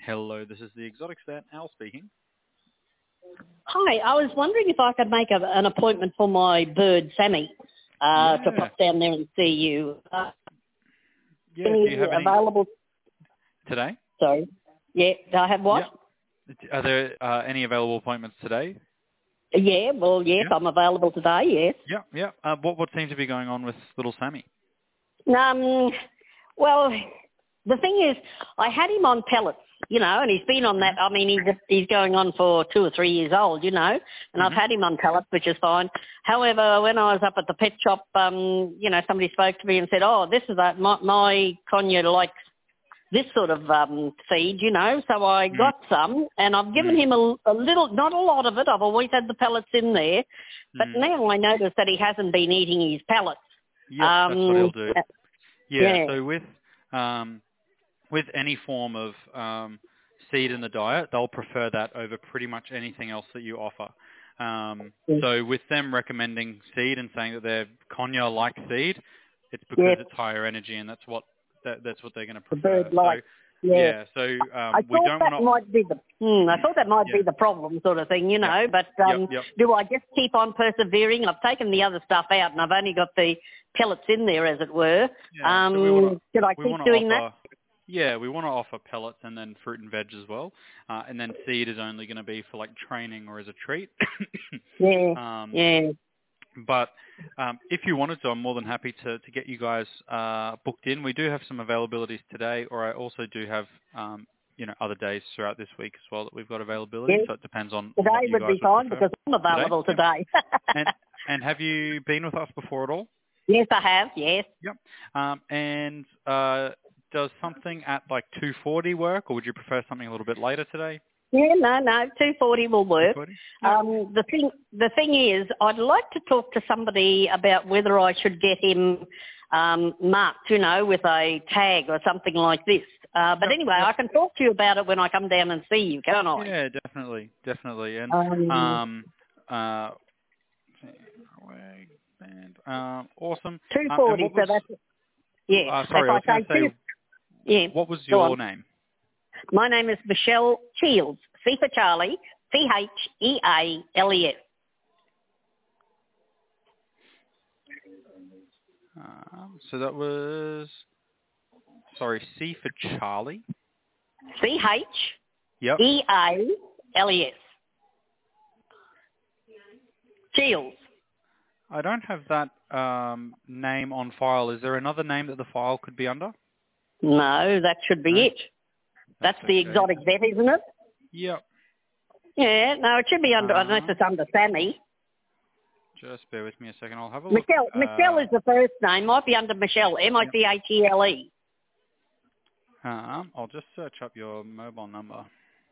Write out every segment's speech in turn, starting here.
Hello, this is the Exotic Stat, Al speaking. Hi, I was wondering if I could make an appointment for my bird, Sammy, to pop down there and see you. Do you have any available today? Sorry. Yeah, do I have what? Yeah. Are there any available appointments today? Yeah, well, yes, I'm available today, yes. Yeah. What seems to be going on with little Sammy? Well, the thing is, I had him on pellets, and he's been on that. I mean, he's going on for 2 or 3 years old, and I've had him on pellets, which is fine. However, when I was up at the pet shop, somebody spoke to me and said, "Oh, this is my conure likes this sort of feed, So I got some, and I've given him a little, not a lot of it. I've always had the pellets in there, but now I notice that he hasn't been eating his pellets. Yeah, that's what he'll do. Yeah. So with any form of seed in the diet, they'll prefer that over pretty much anything else that you offer. So with them recommending seed and saying that their conure like seed, it's because it's higher energy, and that's what they're going to prefer. I we don't want to. I thought that might be the problem, sort of thing, But do I just keep on persevering? I've taken the other stuff out, and I've only got the pellets in there, as it were. Should I keep doing that? Yeah, we want to offer pellets and then fruit and veg as well. And then seed is only going to be for like training or as a treat. But if you wanted to, I'm more than happy to get you guys booked in. We do have some availabilities today, or I also do have other days throughout this week as well that we've got availability. So it depends on today what you would guys be fine because I'm available today. And have you been with us before at all? Yes, I have. Yes. Yep. Does something at like 2:40 work, or would you prefer something a little bit later today? Yeah, no, 2:40 will work. 2:40? Yeah. The thing is, I'd like to talk to somebody about whether I should get him marked, with a tag or something like this. But anyway, I can talk to you about it when I come down and see you, can't I? Yeah, definitely. And awesome. 2:40. So that's sorry, I was going to say. Yeah. What was your name? My name is Michelle Cheales. C for Charlie. Cheales. So that was, C for Charlie. Cheales. Cheales. I don't have that name on file. Is there another name that the file could be under? No, that should be it. That's the exotic vet, isn't it? Yep. Yeah, no, it should be under, unless it's under Sammy. Just bear with me a second. I'll have a look. Michelle is the first name. Might be under Michelle. Michele. I'll just search up your mobile number.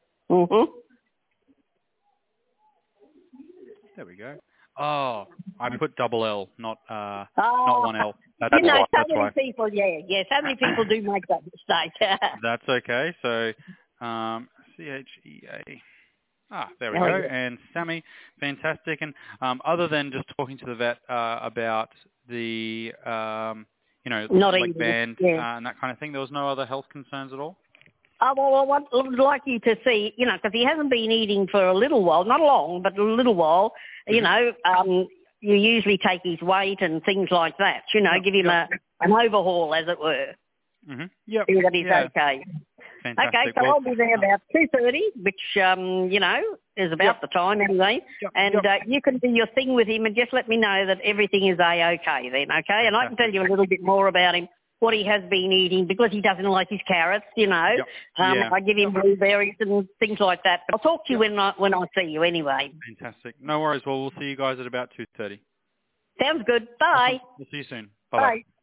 There we go. Oh, I put double L, not one L. That's so that's many why. people, so many people do make that mistake. That's okay. So, CHEA. There we go. And Sammy, fantastic. And other than just talking to the vet about the, like band and that kind of thing, there was no other health concerns at all? Oh, well, I would like you to see, because he hasn't been eating for a little while, not long, but a little while, you usually take his weight and things like that, give him an overhaul, as it were. Yep. See that he's okay. Fantastic. Okay, so I'll be there about 2:30, which, is about the time anyway. You can do your thing with him and just let me know that everything is A-okay then, okay? And I can tell you a little bit more about him, what he has been eating, because he doesn't like his carrots, I give him blueberries and things like that. But I'll talk to you when I see you anyway. Fantastic. No worries. Well, we'll see you guys at about 2:30. Sounds good. Bye. Awesome. We'll see you soon. Bye-bye. Bye.